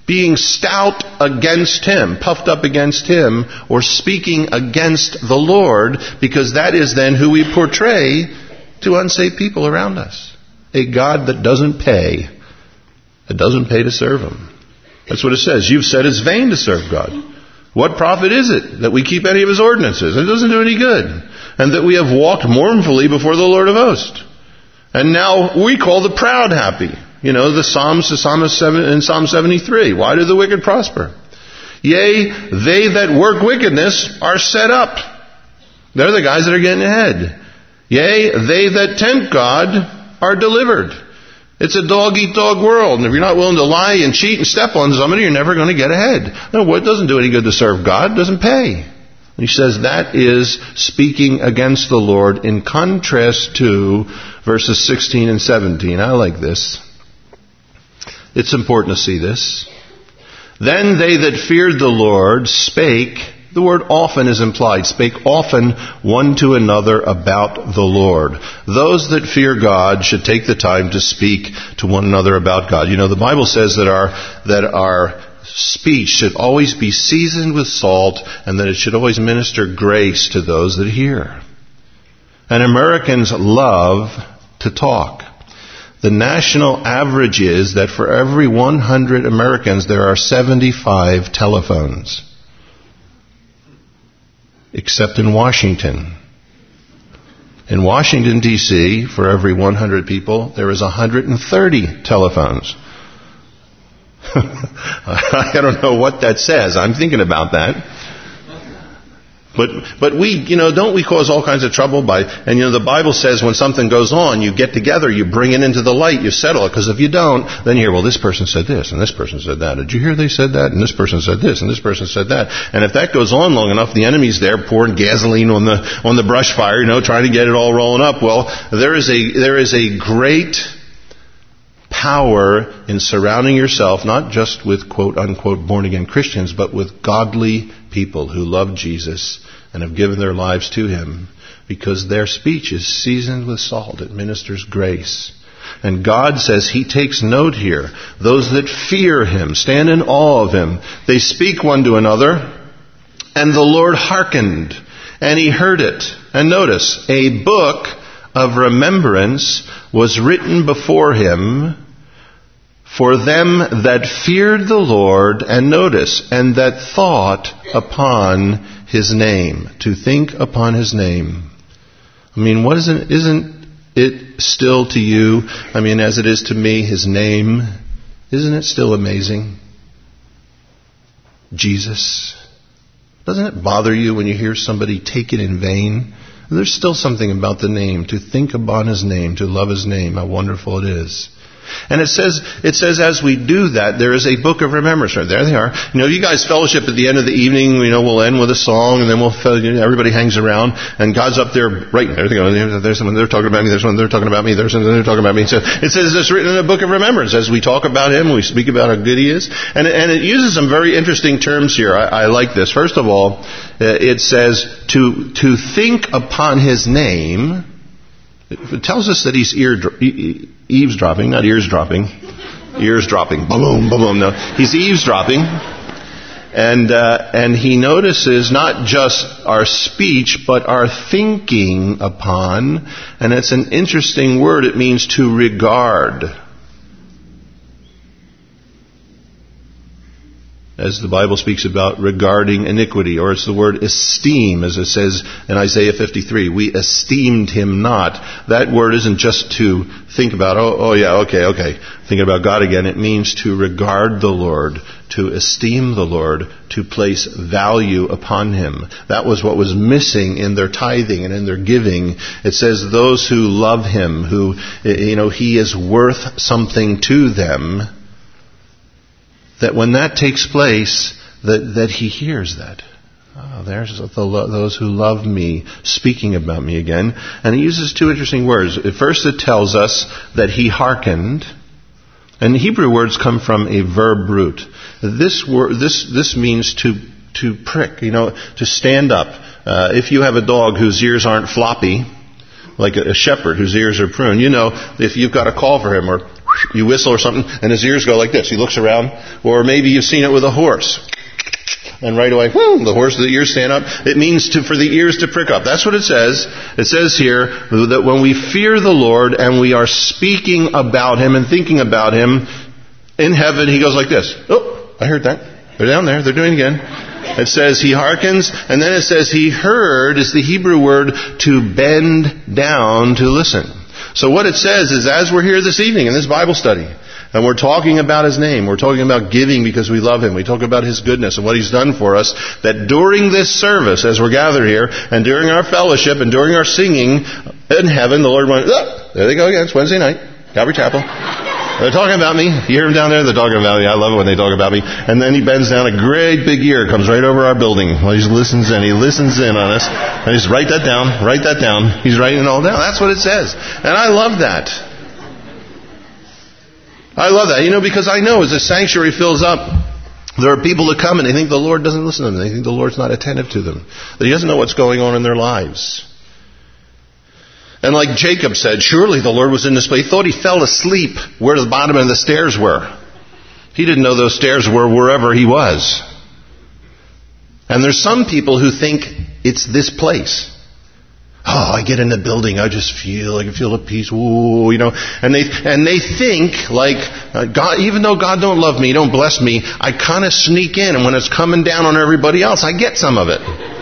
S1: being stout against him, puffed up against him, or speaking against the Lord, because that is then who we portray to unsaved people around us. A God that doesn't pay. It doesn't pay to serve him. That's what it says. You've said it's vain to serve God. What profit is it that we keep any of his ordinances? It doesn't do any good. And that we have walked mournfully before the Lord of hosts. And now we call the proud happy. You know, the Psalms, the Psalmist in Psalm seventy-three. Why do the wicked prosper? Yea, they that work wickedness are set up. They're the guys that are getting ahead. Yea, they that tempt God are delivered. It's a dog-eat-dog world. And if you're not willing to lie and cheat and step on somebody, you're never going to get ahead. No, it doesn't do any good to serve God. It doesn't pay. And he says that is speaking against the Lord in contrast to verses sixteen and seventeen. I like this. It's important to see this. Then they that feared the Lord spake, the word often is implied, spake often one to another about the Lord. Those that fear God should take the time to speak to one another about God. You know, the Bible says that our, that our speech should always be seasoned with salt, and that it should always minister grace to those that hear. And Americans love to talk. The national average is that for every one hundred Americans, there are seventy-five telephones. Except in Washington. In Washington, D C, for every one hundred people, there is one hundred thirty telephones. I don't know what that says. I'm thinking about that. But but we, you know, don't we cause all kinds of trouble by, and you know, the Bible says when something goes on, you get together, you bring it into the light, you settle it. Because if you don't, then you hear, well, this person said this, and this person said that. Did you hear they said that? And this person said this, and this person said that. And if that goes on long enough, the enemy's there pouring gasoline on the on the brush fire, you know, trying to get it all rolling up. Well, there is a there is a great power in surrounding yourself, not just with quote-unquote born-again Christians, but with godly people who love Jesus and have given their lives to him, because their speech is seasoned with salt. It ministers grace. And God says he takes note here. Those that fear him, stand in awe of him. They speak one to another, and the Lord hearkened, and he heard it. And notice, a book of remembrance was written before him for them that feared the Lord, and notice, and that thought upon his name. To think upon his name. I mean, what isn't, isn't it still to you, I mean, as it is to me, his name, isn't it still amazing? Jesus. Doesn't it bother you when you hear somebody take it in vain? There's still something about the name. To think upon his name, to love his name, how wonderful it is. And it says, it says as we do that, there is a book of remembrance. Right there they are. You know, you guys fellowship at the end of the evening. You know, we'll end with a song, and then we'll everybody hangs around, and God's up there right there. They go, there's someone they're talking about me. There's someone they're talking about me. There's someone they're talking about me. So it says it's written in a book of remembrance as we talk about him. We speak about how good he is, and and it uses some very interesting terms here. I, I like this. First of all, it says to to think upon his name. It tells us that he's ear, eavesdropping, not ears dropping. Ears dropping. Boom, boom, boom. No, he's eavesdropping. And, uh, and he notices not just our speech, but our thinking upon. And it's an interesting word. It means to regard. As the Bible speaks about regarding iniquity, or it's the word esteem, as it says in Isaiah fifty-three. We esteemed him not. That word isn't just to think about, oh, oh yeah, okay, okay, thinking about God again. It means to regard the Lord, to esteem the Lord, to place value upon him. That was what was missing in their tithing and in their giving. It says those who love him, who, you know, he is worth something to them, that when that takes place, that, that he hears that. Oh, there's the, those who love me speaking about me again. And he uses two interesting words. At first it tells us that he hearkened. And the Hebrew words come from a verb root. This word, this, this means to, to prick, you know, to stand up. Uh, if you have a dog whose ears aren't floppy, like a, a shepherd whose ears are pruned, you know, if you've got a call for him, or you whistle or something, and his ears go like this. He looks around. Or maybe you've seen it with a horse. And right away, whoo, the horse, the ears stand up. It means to, for the ears to prick up. That's what it says. It says here that when we fear the Lord and we are speaking about Him and thinking about Him, in heaven He goes like this. Oh, I heard that. They're down there. They're doing it again. It says He hearkens, and then it says He heard is the Hebrew word to bend down to listen. So what it says is, as we're here this evening in this Bible study, and we're talking about His name, we're talking about giving because we love Him, we talk about His goodness and what He's done for us, that during this service, as we're gathered here, and during our fellowship, and during our singing in heaven, the Lord went, oh, there they go again, it's Wednesday night, Calvary Chapel. They're talking about me. You hear them down there? They're talking about me. I love it when they talk about me. And then He bends down, a great big ear comes right over our building. Well, He listens in. He listens in on us. And He's write that down, write that down. He's writing it all down. That's what it says. And I love that. I love that. You know, because I know as the sanctuary fills up, there are people that come and they think the Lord doesn't listen to them. They think the Lord's not attentive to them. That He doesn't know what's going on in their lives. And like Jacob said, surely the Lord was in this place. He thought he fell asleep where the bottom of the stairs were. He didn't know those stairs were wherever he was. And there's some people who think it's this place. Oh, I get in the building, I just feel, I can feel the peace, ooh, you know. And they and they think like, uh, God, even though God don't love me, don't bless me, I kind of sneak in, and when it's coming down on everybody else, I get some of it.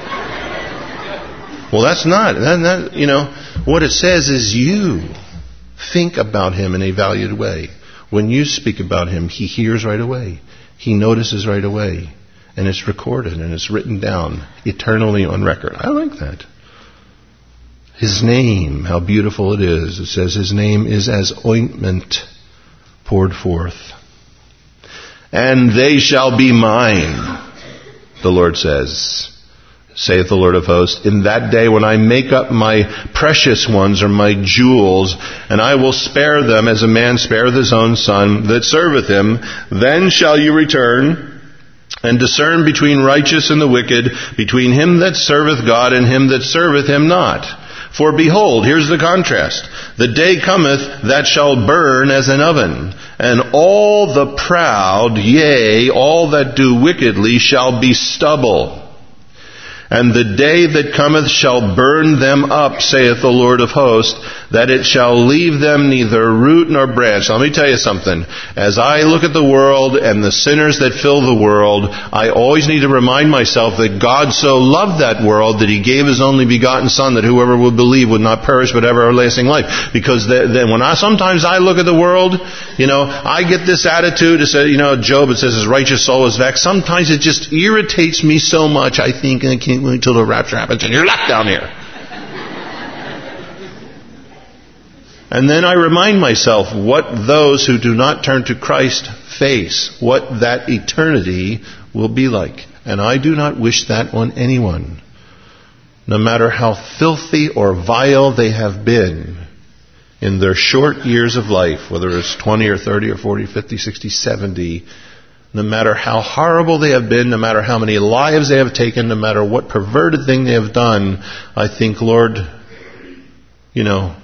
S1: Well, that's not, that, that, you know, what it says is you think about Him in a valued way. When you speak about Him, He hears right away. He notices right away. And it's recorded and it's written down eternally on record. I like that. His name, how beautiful it is. It says His name is as ointment poured forth. And they shall be mine, the Lord says, saith the Lord of hosts, in that day when I make up my precious ones, or my jewels, and I will spare them as a man spareth his own son that serveth him, then shall you return and discern between righteous and the wicked, between him that serveth God and him that serveth Him not. For behold, here's the contrast. The day cometh that shall burn as an oven, and all the proud, yea, all that do wickedly shall be stubble. And the day that cometh shall burn them up, saith the Lord of hosts, that it shall leave them neither root nor branch. Now, let me tell you something. As I look at the world and the sinners that fill the world, I always need to remind myself that God so loved that world that He gave His only begotten Son, that whoever would believe would not perish but have everlasting life. Because then when I, sometimes I look at the world, you know, I get this attitude. It says, you know, Job, it says his righteous soul is vexed. Sometimes it just irritates me so much, I think, I can't wait until the rapture happens and you're left down here. And then I remind myself what those who do not turn to Christ face, what that eternity will be like. And I do not wish that on anyone. No matter how filthy or vile they have been in their short years of life, whether it's twenty or thirty or forty, fifty, sixty, seventy, no matter how horrible they have been, no matter how many lives they have taken, no matter what perverted thing they have done, I think, Lord, you know,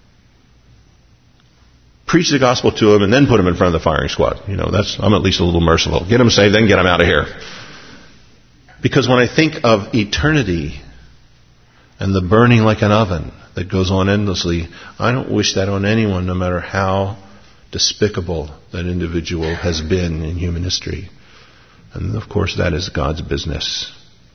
S1: preach the gospel to them and then put them in front of the firing squad. You know, that's, I'm at least a little merciful. Get them saved, then get them out of here. Because when I think of eternity and the burning like an oven that goes on endlessly, I don't wish that on anyone, no matter how despicable that individual has been in human history. And of course that is God's business.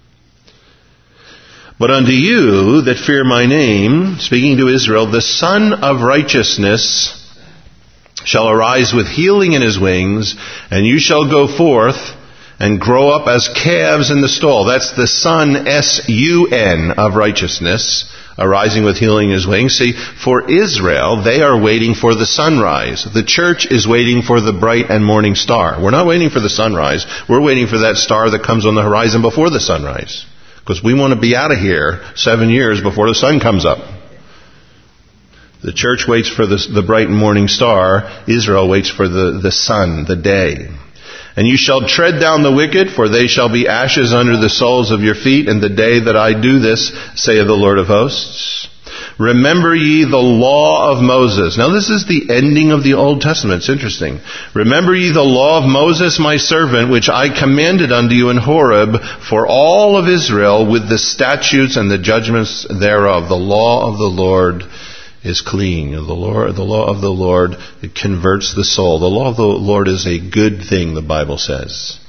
S1: But unto you that fear my name, speaking to Israel, the Son of Righteousness shall arise with healing in His wings, and you shall go forth and grow up as calves in the stall. That's the Son, S U N, of righteousness, arising with healing in His wings. See, for Israel, they are waiting for the sunrise. The church is waiting for the bright and morning star. We're not waiting for the sunrise. We're waiting for that star that comes on the horizon before the sunrise. Because we want to be out of here seven years before the sun comes up. The church waits for the, the bright and morning star. Israel waits for the, the sun, the day. And you shall tread down the wicked, for they shall be ashes under the soles of your feet in the day that I do this, saith the Lord of hosts. Remember ye the law of Moses. Now this is the ending of the Old Testament. It's interesting. Remember ye the law of Moses my servant, which I commanded unto you in Horeb for all of Israel with the statutes and the judgments thereof. The law of the Lord is clean. The law, the law of the Lord, it converts the soul. The law of the Lord is a good thing, the Bible says.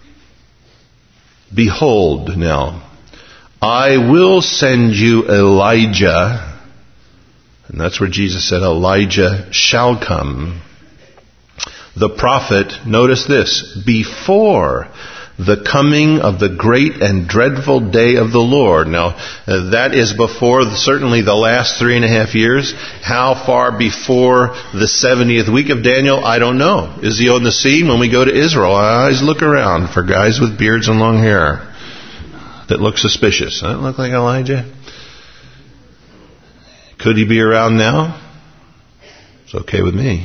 S1: Behold now, I will send you Elijah. And that's where Jesus said, Elijah shall come. The prophet, notice this, before the coming of the great and dreadful day of the Lord. Now, uh, that is before certainly the last three and a half years. How far before the seventieth week of Daniel? I don't know. Is he on the scene when we go to Israel? I always look around for guys with beards and long hair that look suspicious. Doesn't that look like Elijah? Could he be around now? It's okay with me.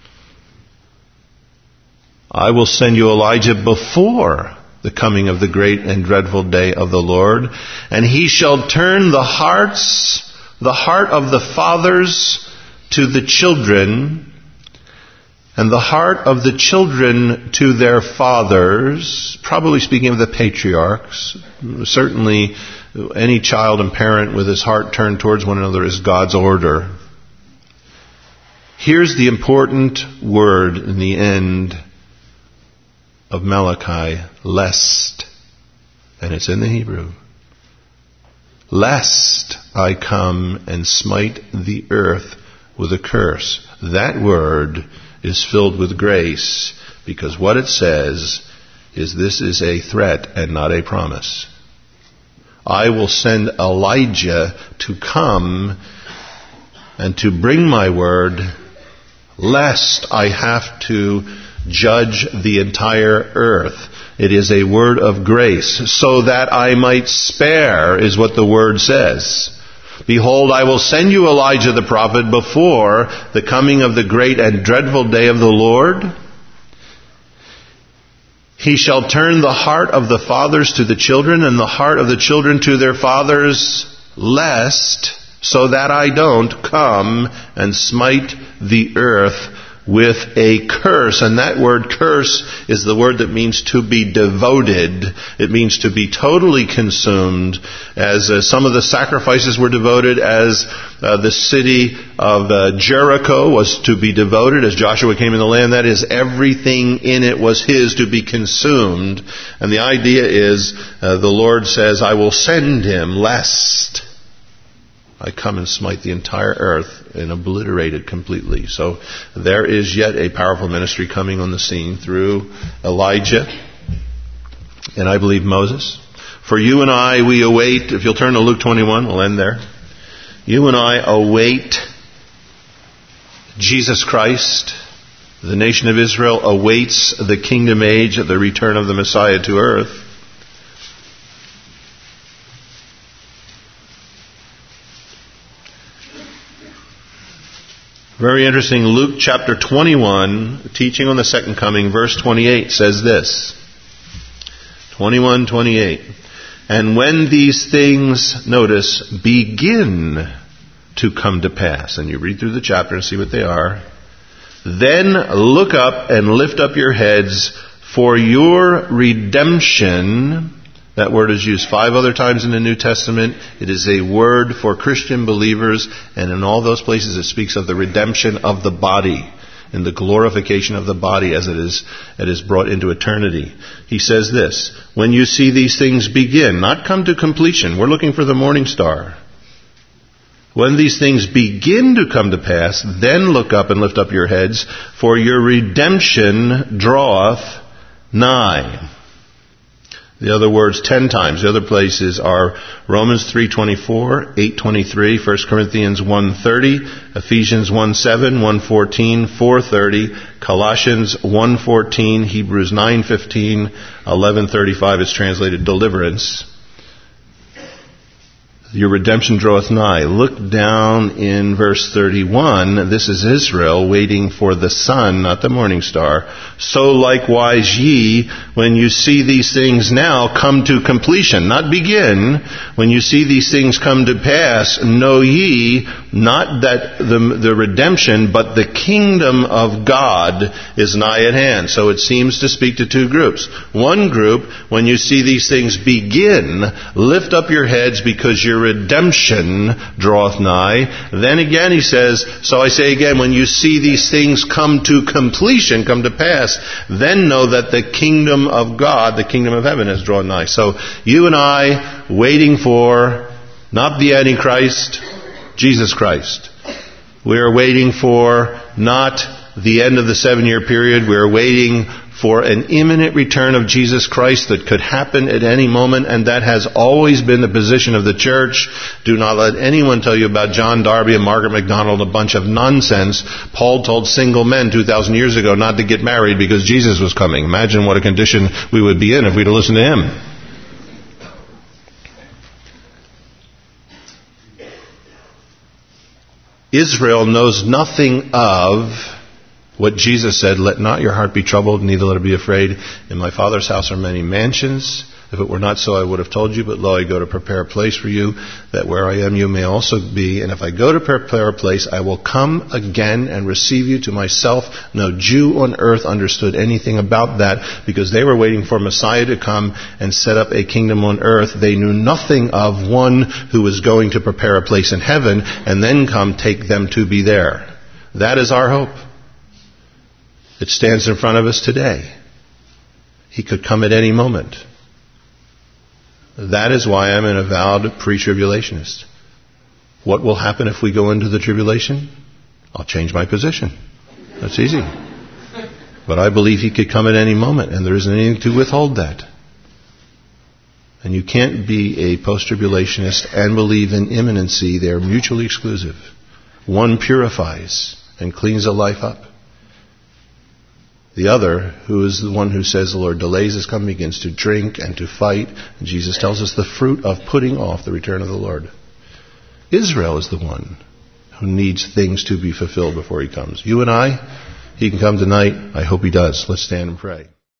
S1: I will send you Elijah before the coming of the great and dreadful day of the Lord, and he shall turn the hearts, the heart of the fathers to the children, and the heart of the children to their fathers, probably speaking of the patriarchs. Certainly any child and parent with his heart turned towards one another is God's order. Here's the important word in the end of Malachi, lest. And it's in the Hebrew. Lest I come and smite the earth with a curse. That word is filled with grace, because what it says is this is a threat and not a promise. I will send Elijah to come and to bring my word, lest I have to judge the entire earth. It is a word of grace, so that I might spare, is what the word says. Behold, I will send you Elijah the prophet before the coming of the great and dreadful day of the Lord. He shall turn the heart of the fathers to the children, and the heart of the children to their fathers, lest, so that I don't come and smite the earth with a curse. And that word curse is the word that means to be devoted. It means to be totally consumed, as uh, some of the sacrifices were devoted, as uh, the city of uh, Jericho was to be devoted as Joshua came in the land. That is, everything in it was his to be consumed. And the idea is, uh, the Lord says, I will send him lest I come and smite the entire earth and obliterate it completely. So there is yet a powerful ministry coming on the scene through Elijah and I believe Moses. For you and I, we await, if you'll turn to Luke twenty-one, we'll end there. You and I await Jesus Christ. The nation of Israel awaits the kingdom age, the return of the Messiah to earth. Very interesting. Luke chapter twenty-one, teaching on the second coming, verse twenty-eight says this. twenty-one twenty-eight. And when these things, notice, begin to come to pass, and you read through the chapter and see what they are, then look up and lift up your heads, for your redemption. That word is used five other times in the New Testament. It is a word for Christian believers, and in all those places it speaks of the redemption of the body and the glorification of the body as it is, it is brought into eternity. He says this, when you see these things begin, not come to completion, we're looking for the morning star. When these things begin to come to pass, then look up and lift up your heads, for your redemption draweth nigh. The other words ten times. The other places are Romans three twenty-four, eight twenty-three, First Corinthians one thirty, Ephesians one seven, one fourteen, four thirty, Colossians one fourteen, Hebrews nine fifteen, eleven thirty-five is translated deliverance. Your redemption draweth nigh. Look down in verse thirty-one. This is Israel waiting for the sun, not the morning star. So likewise ye, when you see these things now come to completion, not begin, when you see these things come to pass, know ye not that the, the redemption, but the kingdom of God is nigh at hand. So it seems to speak to two groups. One group, when you see these things begin, lift up your heads because your redemption draweth nigh. Then again he says, so I say again, when you see these things come to completion, come to pass, then know that the kingdom of God, the kingdom of heaven, has drawn nigh. So you and I, waiting for not the Antichrist, Jesus Christ. We are waiting for not the end of the seven-year period. We are waiting for an imminent return of Jesus Christ that could happen at any moment, and that has always been the position of the church. Do not let anyone tell you about John Darby and Margaret MacDonald, a bunch of nonsense. Paul told single men two thousand years ago not to get married because Jesus was coming. Imagine what a condition we would be in if we'd have listened to him. Israel knows nothing of what Jesus said, let not your heart be troubled, neither let it be afraid. In my Father's house are many mansions. If it were not so, I would have told you, but lo, I go to prepare a place for you, that where I am you may also be. And if I go to prepare a place, I will come again and receive you to myself. No Jew on earth understood anything about that, because they were waiting for Messiah to come and set up a kingdom on earth. They knew nothing of one who was going to prepare a place in heaven and then come take them to be there. That is our hope. It stands in front of us today. He could come at any moment. That is why I'm an avowed pre-tribulationist. What will happen if we go into the tribulation? I'll change my position. That's easy. But I believe he could come at any moment, and there isn't anything to withhold that. And you can't be a post-tribulationist and believe in imminency. They're mutually exclusive. One purifies and cleans a life up. The other, who is the one who says the Lord delays his coming, begins to drink and to fight. And Jesus tells us the fruit of putting off the return of the Lord. Israel is the one who needs things to be fulfilled before he comes. You and I, he can come tonight. I hope he does. Let's stand and pray.